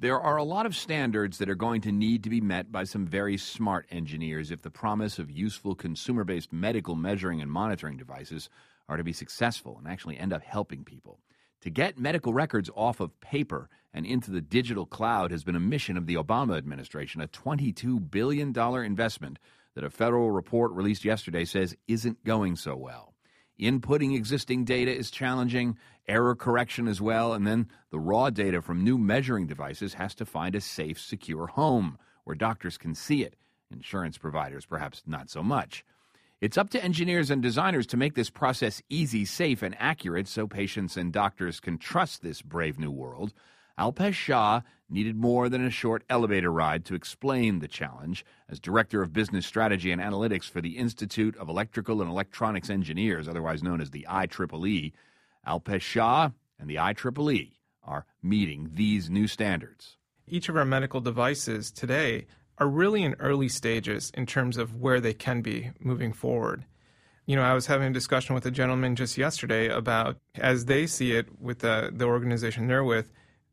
There are a lot of standards that are going to need to be met by some very smart engineers if the promise of useful consumer-based medical measuring and monitoring devices are to be successful and actually end up helping people. To get medical records off of paper and into the digital cloud has been a mission of the Obama administration, a $22 billion investment that a federal report released yesterday says isn't going so well. Inputting existing data is challenging, error correction as well, and then the raw data from new measuring devices has to find a safe, secure home where doctors can see it. Insurance providers, perhaps not so much. It's up to engineers and designers to make this process easy, safe, and accurate so patients and doctors can trust this brave new world. Alpesh Shah needed more than a short elevator ride to explain the challenge. As Director of Business Strategy and Analytics for the Institute of Electrical and Electronics Engineers, otherwise known as the IEEE, Alpesh Shah and the IEEE are meeting these new standards. Each of our medical devices today are really in early stages in terms of where they can be moving forward. You know, I was having a discussion with a gentleman just yesterday about, as they see it with the organization they're with,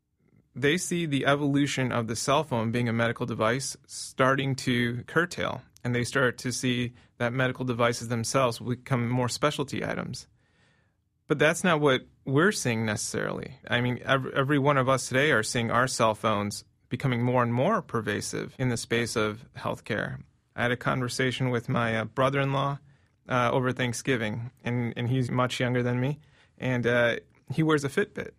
they see the evolution of the cell phone being a medical device starting to curtail, and they start to see that medical devices themselves will become more specialty items. But that's not what we're seeing necessarily. I mean, every one of us today are seeing our cell phones becoming more and more pervasive in the space of healthcare. I had a conversation with my brother-in-law over Thanksgiving, and he's much younger than me, and he wears a Fitbit.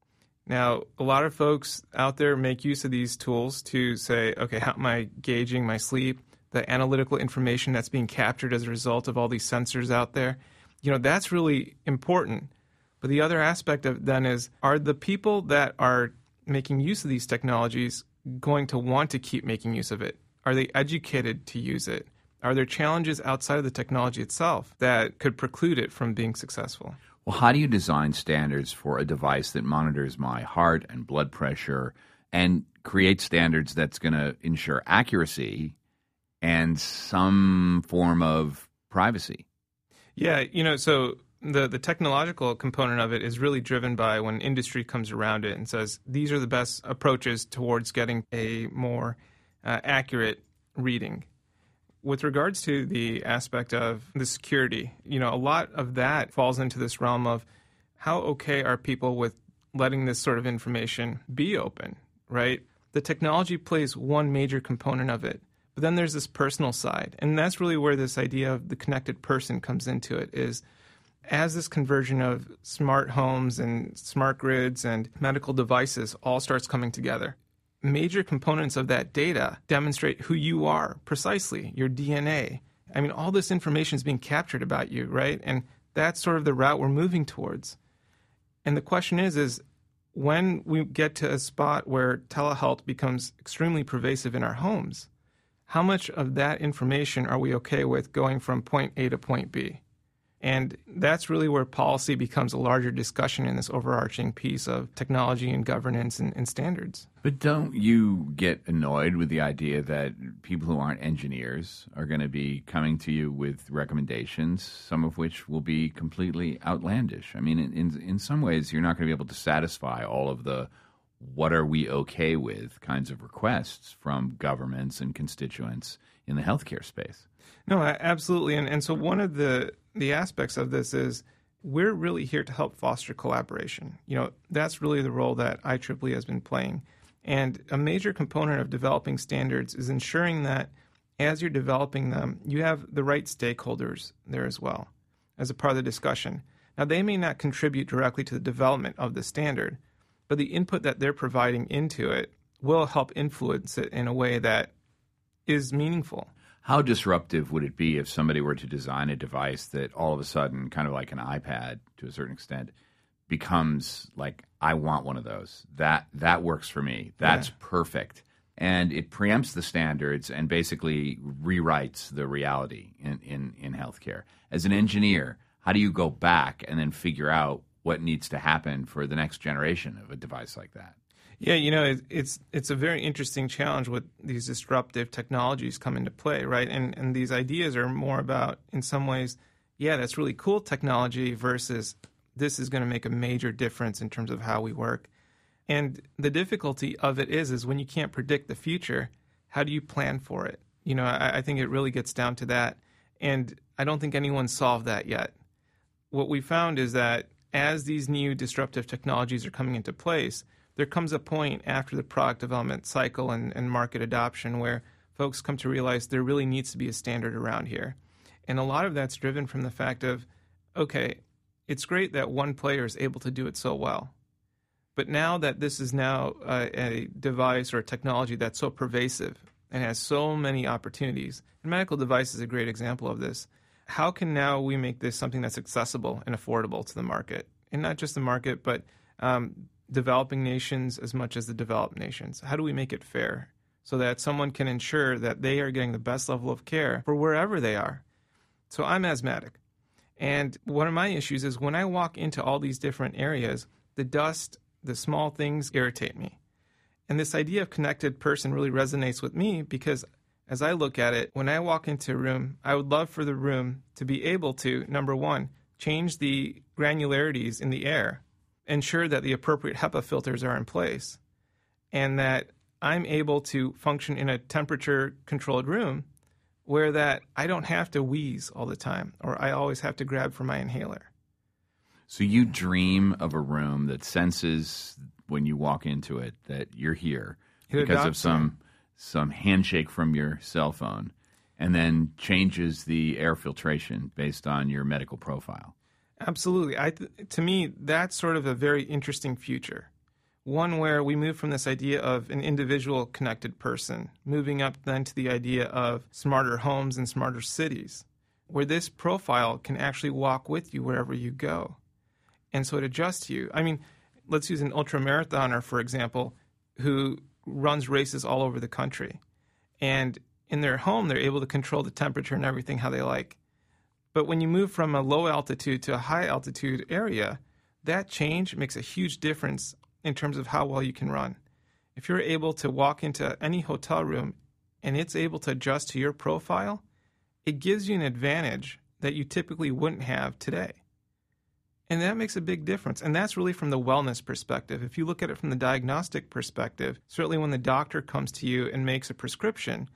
Now, a lot of folks out there make use of these tools to say, okay, how am I gauging my sleep, the analytical information that's being captured as a result of all these sensors out there? You know, that's really important. But the other aspect of it then is, are the people that are making use of these technologies going to want to keep making use of it? Are they educated to use it? Are there challenges outside of the technology itself that could preclude it from being successful? Well, how do you design standards for a device that monitors my heart and blood pressure and create standards that's going to ensure accuracy and some form of privacy? Yeah, you know, so the technological component of it is really driven by when industry comes around it and says, these are the best approaches towards getting a more accurate reading. With regards to the aspect of the security, you know, a lot of that falls into this realm of how okay are people with letting this sort of information be open, right? The technology plays one major component of it, but then there's this personal side. And that's really where this idea of the connected person comes into it, is as this conversion of smart homes and smart grids and medical devices all starts coming together, major components of that data demonstrate who you are precisely, your DNA. I mean, all this information is being captured about you, right? And that's sort of the route we're moving towards. And the question is when we get to a spot where telehealth becomes extremely pervasive in our homes, how much of that information are we okay with going from point A to point B? And that's really where policy becomes a larger discussion in this overarching piece of technology and governance and standards. But don't you get annoyed with the idea that people who aren't engineers are going to be coming to you with recommendations, some of which will be completely outlandish? I mean, in some ways, you're not going to be able to satisfy all of the what are we okay with kinds of requests from governments and constituents in the healthcare space. No, absolutely. And so one of the aspects of this is we're really here to help foster collaboration. You know, that's really the role that IEEE has been playing. And a major component of developing standards is ensuring that as you're developing them, you have the right stakeholders there as well as a part of the discussion. Now, they may not contribute directly to the development of the standard, but the input that they're providing into it will help influence it in a way that is meaningful. How disruptive would it be if somebody were to design a device that all of a sudden, kind of like an iPad to a certain extent, becomes like, I want one of those. That works for me. That's perfect. And it preempts the standards and basically rewrites the reality in healthcare. As an engineer, how do you go back and then figure out what needs to happen for the next generation of a device like that? Yeah, you know, it's a very interesting challenge with these disruptive technologies come into play, right? And these ideas are more about, in some ways, yeah, that's really cool technology versus this is going to make a major difference in terms of how we work. And the difficulty of it is when you can't predict the future, how do you plan for it? I think it really gets down to that. And I don't think anyone's solved that yet. What we found is that as these new disruptive technologies are coming into place, there comes a point after the product development cycle and market adoption where folks come to realize there really needs to be a standard around here. And a lot of that's driven from the fact of, okay, it's great that one player is able to do it so well. But now that this is now a device or a technology that's so pervasive and has so many opportunities, and medical device is a great example of this, how can now we make this something that's accessible and affordable to the market? And not just the market, but developing nations as much as the developed nations. How do we make it fair so that someone can ensure that they are getting the best level of care for wherever they are? So I'm asthmatic. And one of my issues is when I walk into all these different areas, the dust, the small things irritate me. And this idea of connected person really resonates with me because as I look at it, when I walk into a room, I would love for the room to be able to, number one, change the granularities in the air, ensure that the appropriate HEPA filters are in place, and that I'm able to function in a temperature-controlled room where that I don't have to wheeze all the time or I always have to grab for my inhaler. So you dream of a room that senses when you walk into it that you're here because of some handshake from your cell phone and then changes the air filtration based on your medical profile. Absolutely. To me, that's sort of a very interesting future. One where we move from this idea of an individual connected person, moving up then to the idea of smarter homes and smarter cities, where this profile can actually walk with you wherever you go. And so it adjusts you. I mean, let's use an ultramarathoner, for example, who runs races all over the country. And in their home, they're able to control the temperature and everything how they like. But when you move from a low altitude to a high altitude area, that change makes a huge difference in terms of how well you can run. If you're able to walk into any hotel room and it's able to adjust to your profile, it gives you an advantage that you typically wouldn't have today. And that makes a big difference. And that's really from the wellness perspective. If you look at it from the diagnostic perspective, certainly when the doctor comes to you and makes a prescription,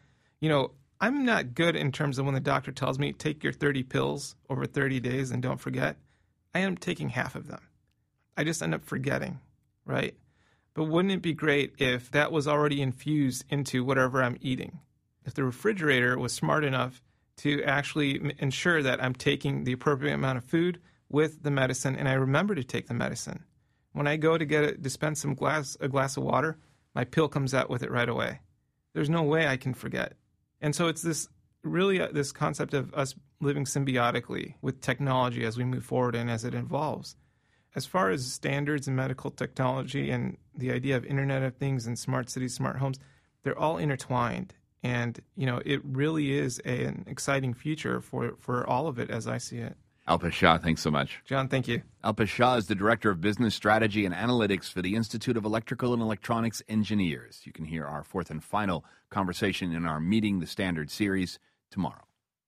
I'm not good in terms of when the doctor tells me, take your 30 pills over 30 days and don't forget. I end up taking half of them. I just end up forgetting, right? But wouldn't it be great if that was already infused into whatever I'm eating? If the refrigerator was smart enough to actually ensure that I'm taking the appropriate amount of food with the medicine and I remember to take the medicine. When I go to dispense a glass of water, my pill comes out with it right away. There's no way I can forget. And so it's this concept of us living symbiotically with technology as we move forward and as it evolves. As far as standards in medical technology and the idea of Internet of Things and smart cities, smart homes, they're all intertwined. And, it really is an exciting future for all of it as I see it. Alpesh Shah, thanks so much. John, thank you. Alpesh Shah is the Director of Business Strategy and Analytics for the Institute of Electrical and Electronics Engineers. You can hear our fourth and final conversation in our Meeting the Standard series tomorrow.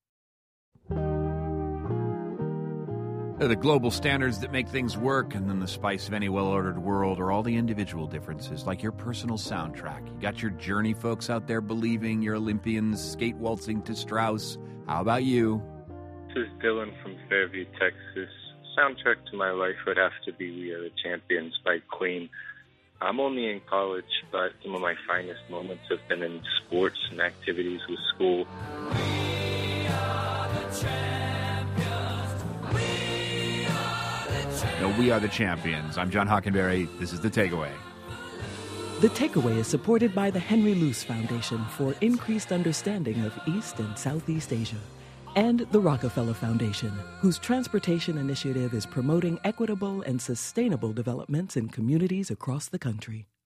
The global standards that make things work, and then the spice of any well-ordered world are all the individual differences, like your personal soundtrack. You got your Journey folks out there believing, your Olympians skate waltzing to Strauss. How about you? This is Dylan from Fairview, Texas. Soundtrack to my life would have to be We Are the Champions by Queen. I'm only in college, but some of my finest moments have been in sports and activities with school. We are the champions. We are the champions. We are the champions. I'm John Hockenberry. This is The Takeaway. The Takeaway is supported by the Henry Luce Foundation for increased understanding of East and Southeast Asia, and the Rockefeller Foundation, whose transportation initiative is promoting equitable and sustainable developments in communities across the country.